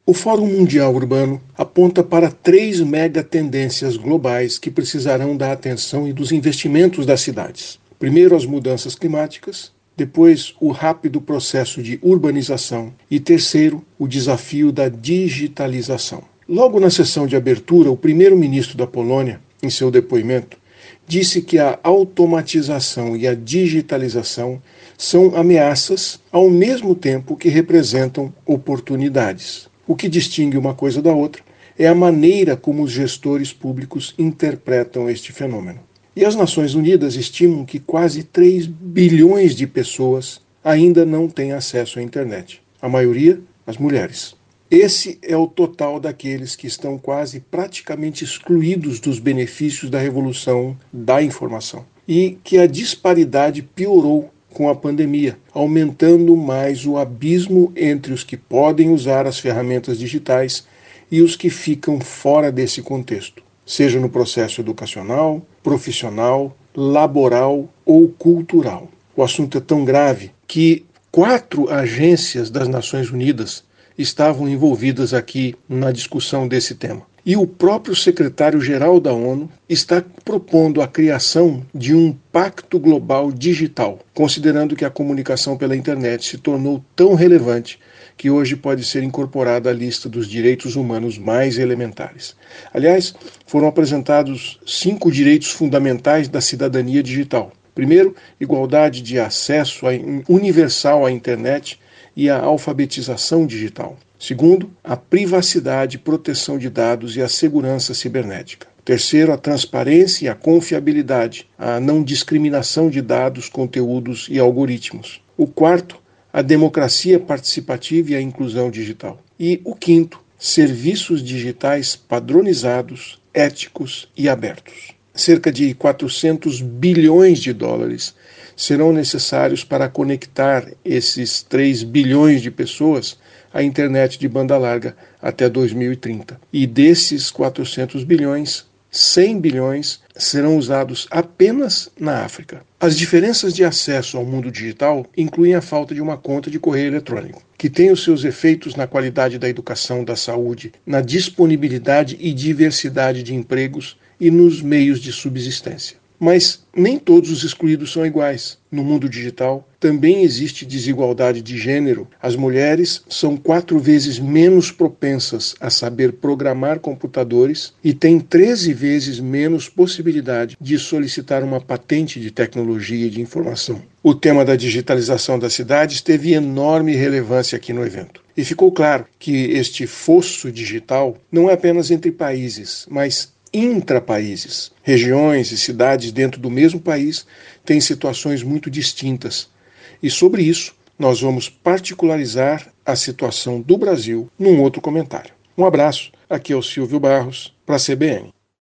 O Fórum Mundial Urbano aponta para 3 megatendências globais que precisarão da atenção e dos investimentos das cidades. Primeiro, as mudanças climáticas, depois, o rápido processo de urbanização e terceiro, o desafio da digitalização. Logo na sessão de abertura, o primeiro-ministro da Polônia, em seu depoimento, disse que a automatização e a digitalização são ameaças ao mesmo tempo que representam oportunidades. O que distingue uma coisa da outra é a maneira como os gestores públicos interpretam este fenômeno. E as Nações Unidas estimam que quase 3 bilhões de pessoas ainda não têm acesso à internet. A maioria, as mulheres. Esse é o total daqueles que estão quase praticamente excluídos dos benefícios da revolução da informação. E que a disparidade piorou com a pandemia, aumentando mais o abismo entre os que podem usar as ferramentas digitais e os que ficam fora desse contexto, seja no processo educacional, profissional, laboral ou cultural. O assunto é tão grave que 4 agências das Nações Unidas estavam envolvidas aqui na discussão desse tema. E o próprio secretário-geral da ONU está propondo a criação de um pacto global digital, considerando que a comunicação pela internet se tornou tão relevante que hoje pode ser incorporada à lista dos direitos humanos mais elementares. Aliás, foram apresentados 5 direitos fundamentais da cidadania digital. Primeiro, igualdade de acesso universal à internet e a alfabetização digital. Segundo, a privacidade, proteção de dados e a segurança cibernética. Terceiro, a transparência e a confiabilidade, a não discriminação de dados, conteúdos e algoritmos. O quarto, a democracia participativa e a inclusão digital. E o quinto, serviços digitais padronizados, éticos e abertos. Cerca de 400 bilhões de dólares serão necessários para conectar esses 3 bilhões de pessoas à internet de banda larga até 2030. E desses 400 bilhões, 100 bilhões serão usados apenas na África. As diferenças de acesso ao mundo digital incluem a falta de uma conta de correio eletrônico, que tem os seus efeitos na qualidade da educação, da saúde, na disponibilidade e diversidade de empregos e nos meios de subsistência. Mas nem todos os excluídos são iguais. No mundo digital também existe desigualdade de gênero. As mulheres são 4 vezes menos propensas a saber programar computadores e têm 13 vezes menos possibilidade de solicitar uma patente de tecnologia e de informação. O tema da digitalização das cidades teve enorme relevância aqui no evento. E ficou claro que este fosso digital não é apenas entre países, mas intrapaíses. Regiões e cidades dentro do mesmo país têm situações muito distintas. E sobre isso, nós vamos particularizar a situação do Brasil num outro comentário. Um abraço, aqui é o Silvio Barros, para a CBN.